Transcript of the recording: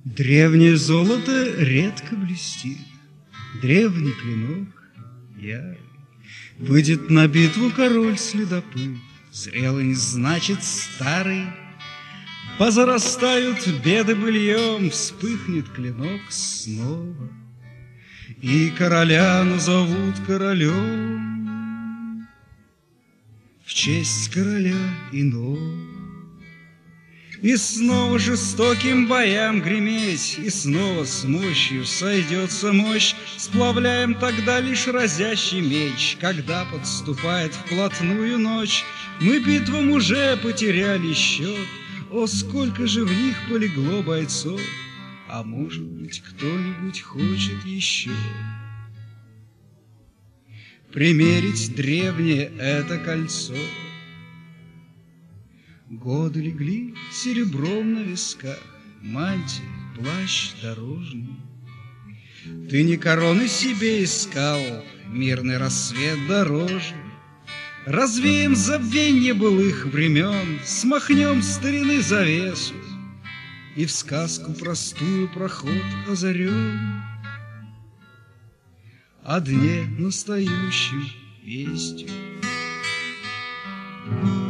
Древнее золото редко блестит, древний клинок ярый. Выйдет на битву король-следопыт, зрелый значит старый. Позарастают беды быльем, вспыхнет клинок снова, и короля назовут королем в честь короля иного. И снова жестоким боям греметь, и снова с мощью сойдется мощь. Сплавляем тогда лишь разящий меч, когда подступает вплотную ночь. Мы битвам уже потеряли счет, о, сколько же в них полегло бойцов, а может быть, кто-нибудь хочет еще примерить древнее это кольцо. Годы легли серебром на висках, мантия, плащ дорожный. Ты не короны себе искал, мирный рассвет дороже. Развеем забвенье былых времен, смахнем старины завесу, и в сказку простую проход озарем о дне настоящем вестью.